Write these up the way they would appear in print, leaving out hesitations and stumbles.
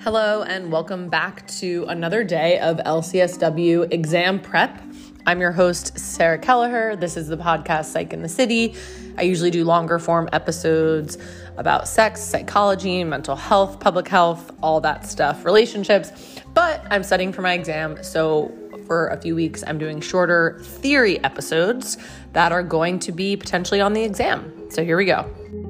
Hello and welcome back to another day of LCSW exam prep. I'm your host, Sarah Kelleher. This is the podcast Psych in the City. I usually do longer form episodes about sex, psychology, mental health, public health, all that stuff, relationships. But I'm studying for my exam, so for a few weeks I'm doing shorter theory episodes that are going to be potentially on the exam. So here we go.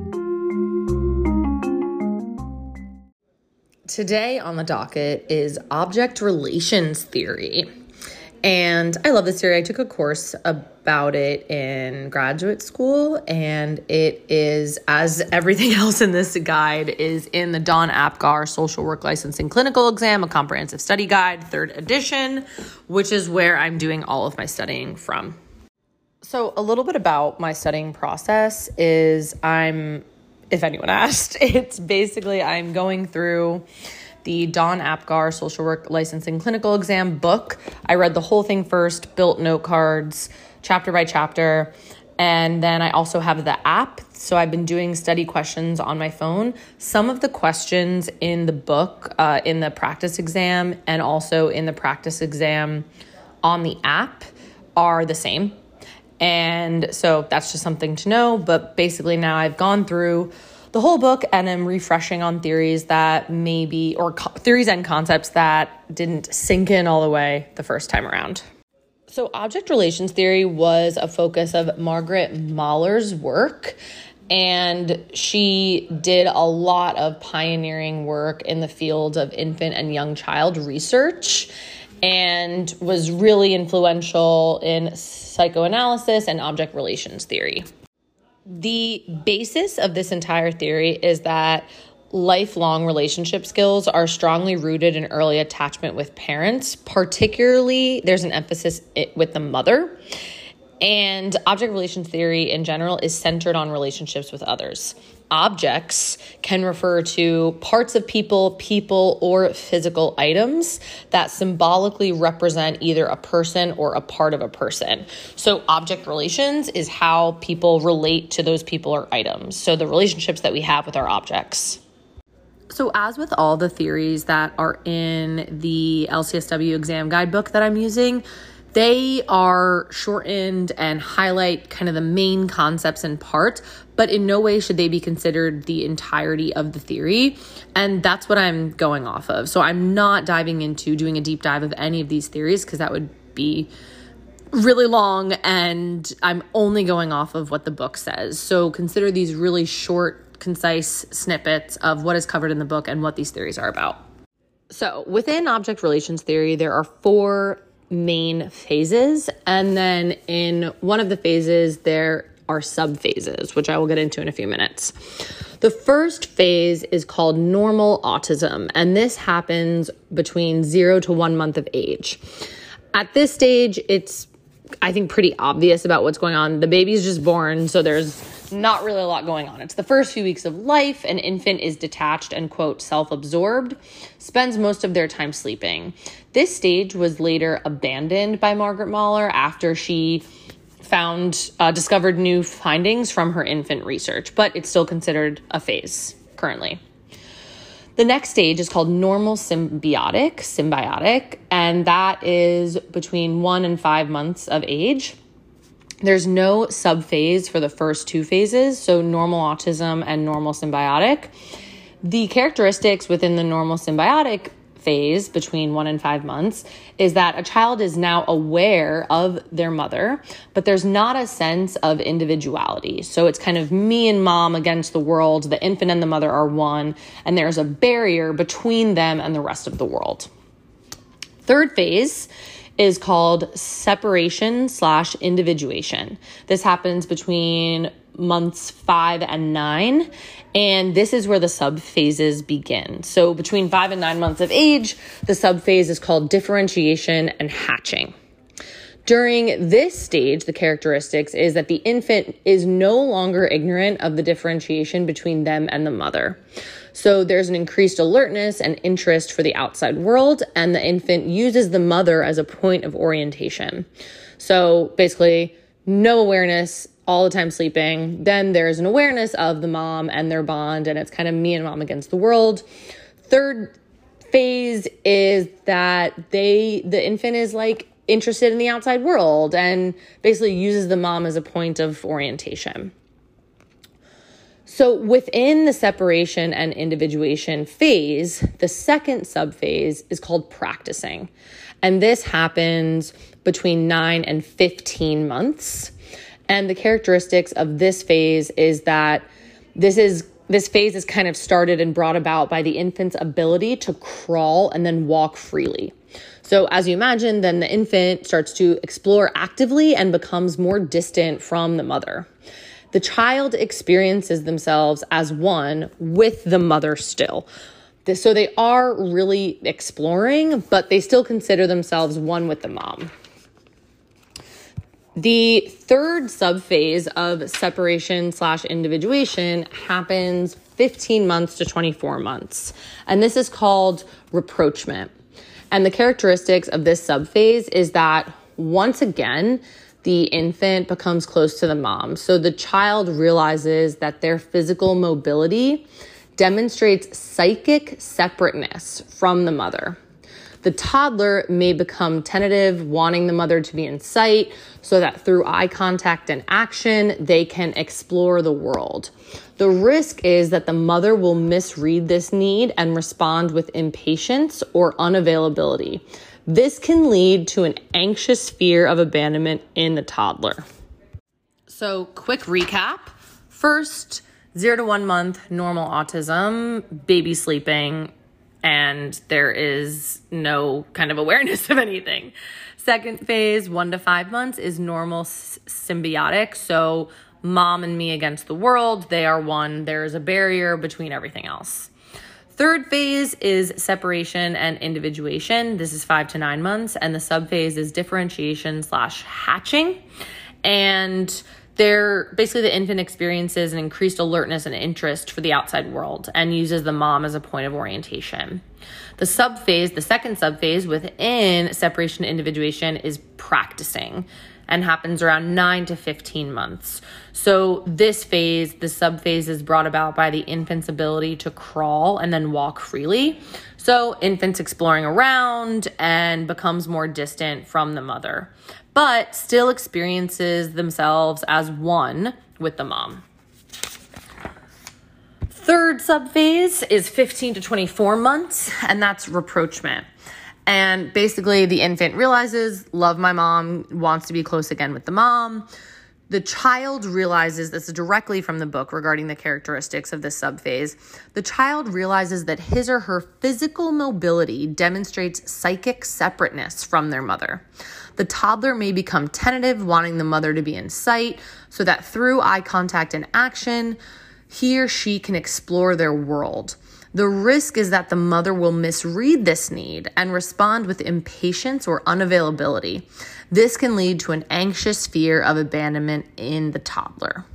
Today on the docket is object relations theory. And I love this theory. I took a course about it in graduate school, and it is, as everything else in this guide, is in the Don Apgar Social Work Licensing Clinical Exam, a comprehensive study guide, 3rd edition, which is where I'm doing all of my studying from. So a little bit about my studying process is if anyone asked, it's basically I'm going through the Don Apgar Social Work Licensing Clinical Exam book. I read the whole thing first, built note cards, chapter by chapter, and then I also have the app. So I've been doing study questions on my phone. Some of the questions in the book, in the practice exam, and also in the practice exam on the app are the same. And so that's just something to know. But basically now I've gone through the whole book and I'm refreshing on theories that maybe, or theories and concepts that didn't sink in all the way the first time around. So object relations theory was a focus of Margaret Mahler's work. And she did a lot of pioneering work in the field of infant and young child research, and was really influential in psychoanalysis and object relations theory. The basis of this entire theory is that lifelong relationship skills are strongly rooted in early attachment with parents. Particularly, there's an emphasis with the mother. And object relations theory in general is centered on relationships with others. Objects can refer to parts of people, or physical items that symbolically represent either a person or a part of a person. So object relations is how people relate to those people or items. So the relationships that we have with our objects. So as with all the theories that are in the LCSW exam guidebook that I'm using, they are shortened and highlight kind of the main concepts and parts, but in no way should they be considered the entirety of the theory. And that's what I'm going off of. So I'm not diving into doing a deep dive of any of these theories because that would be really long, and I'm only going off of what the book says. So consider these really short, concise snippets of what is covered in the book and what these theories are about. So within object relations theory, there are 4 main phases, and then in one of the phases there are sub-phases, which I will get into in a few minutes. The first phase is called normal autism, and this happens between 0 to 1 month of age. At this stage, it's, I think, pretty obvious about what's going on. The baby's just born, so there's not really a lot going on. It's the first few weeks of life. An infant is detached and, quote, self-absorbed, spends most of their time sleeping. This stage was later abandoned by Margaret Mahler after she discovered new findings from her infant research, but it's still considered a phase currently. The next stage is called normal symbiotic, and that is between 1 and 5 months of age. There's no subphase for the first 2 phases, so normal autism and normal symbiotic. The characteristics within the normal symbiotic phase between 1 and 5 months is that a child is now aware of their mother, but there's not a sense of individuality. So it's kind of me and mom against the world. The infant and the mother are one, and there's a barrier between them and the rest of the world. Third phase is called separation/individuation. This happens between months 5 and 9, and this is where the subphases begin. So between 5 and 9 months of age, the subphase is called differentiation and hatching. During this stage, the characteristics is that the infant is no longer ignorant of the differentiation between them and the mother. So there's an increased alertness and interest for the outside world, and the infant uses the mother as a point of orientation. So basically, no awareness, all the time sleeping. Then there's an awareness of the mom and their bond, and it's kind of me and mom against the world. Third phase is that the infant is like interested in the outside world and basically uses the mom as a point of orientation. So within the separation and individuation phase, the second subphase is called practicing. And this happens between 9 and 15 months. And the characteristics of this phase is that this phase is kind of started and brought about by the infant's ability to crawl and then walk freely. So as you imagine, then the infant starts to explore actively and becomes more distant from the mother. The child experiences themselves as one with the mother still. So they are really exploring, but they still consider themselves one with the mom. The third subphase of separation/individuation happens 15 months to 24 months. And this is called rapprochement. And the characteristics of this subphase is that once again, the infant becomes close to the mom. So the child realizes that their physical mobility demonstrates psychic separateness from the mother. The toddler may become tentative, wanting the mother to be in sight, so that through eye contact and action, they can explore the world. The risk is that the mother will misread this need and respond with impatience or unavailability. This can lead to an anxious fear of abandonment in the toddler. So, quick recap. First, 0 to 1 month, normal autism, baby sleeping, and there is no kind of awareness of anything. Second phase, 1 to 5 months, is normal symbiotic. So, mom and me against the world, they are one. There is a barrier between everything else. Third phase is separation and individuation. This is 5 to 9 months. And the subphase is differentiation/hatching. And basically the infant experiences an increased alertness and interest for the outside world and uses the mom as a point of orientation. The second subphase within separation and individuation is practicing and happens around 9 to 15 months. So this phase, the subphase, is brought about by the infant's ability to crawl and then walk freely. So infant's exploring around and becomes more distant from the mother, but still experiences themselves as one with the mom. Third subphase is 15 to 24 months, and that's rapprochement. And basically the infant realizes, love my mom, wants to be close again with the mom. The child realizes, this is directly from the book regarding the characteristics of this subphase, the child realizes that his or her physical mobility demonstrates psychic separateness from their mother. The toddler may become tentative, wanting the mother to be in sight, so that through eye contact and action, he or she can explore their world. The risk is that the mother will misread this need and respond with impatience or unavailability. This can lead to an anxious fear of abandonment in the toddler.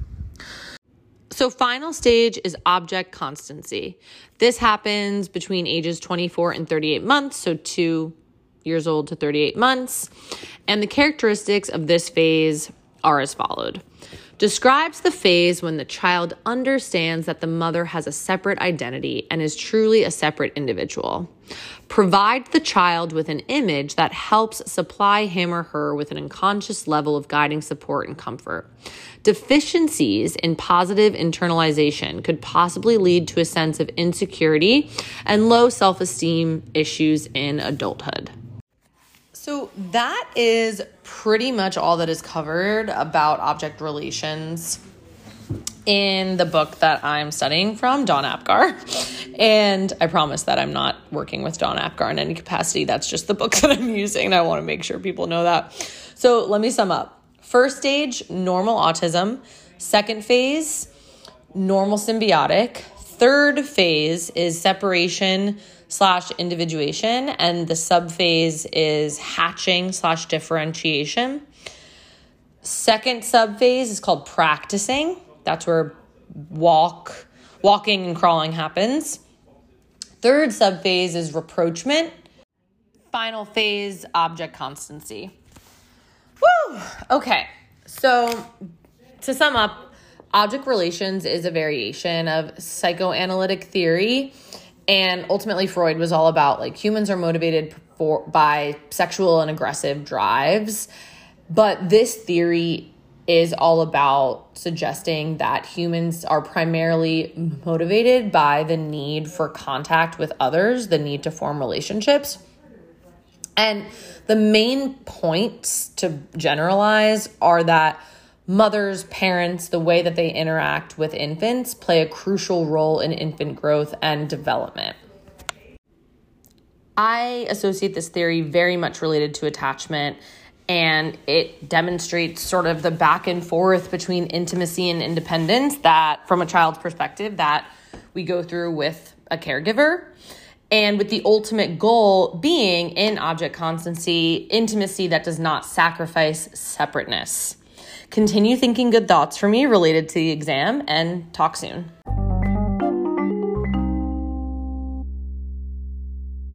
So final stage is object constancy. This happens between ages 24 and 38 months, so 2 years old to 38 months. And the characteristics of this phase are as followed. Describes the phase when the child understands that the mother has a separate identity and is truly a separate individual. Provide the child with an image that helps supply him or her with an unconscious level of guiding support and comfort. Deficiencies in positive internalization could possibly lead to a sense of insecurity and low self-esteem issues in adulthood. So that is pretty much all that is covered about object relations in the book that I'm studying from, Dawn Apgar. And I promise that I'm not working with Dawn Apgar in any capacity. That's just the book that I'm using, and I want to make sure people know that. So let me sum up. First stage, normal autism. Second phase, normal symbiotic. Third phase is separation/individuation, and the subphase is hatching/differentiation. Second subphase is called practicing. That's where walking and crawling happens. Third subphase is rapprochement. Final phase, object constancy. Woo! Okay, so to sum up, object relations is a variation of psychoanalytic theory, And ultimately, Freud was all about like humans are motivated by sexual and aggressive drives. But this theory is all about suggesting that humans are primarily motivated by the need for contact with others, the need to form relationships. And the main points to generalize are that mothers, parents, the way that they interact with infants play a crucial role in infant growth and development. I associate this theory very much related to attachment, and it demonstrates sort of the back and forth between intimacy and independence that, from a child's perspective, that we go through with a caregiver. And with the ultimate goal being in object constancy, intimacy that does not sacrifice separateness. Continue thinking good thoughts for me related to the exam, and talk soon.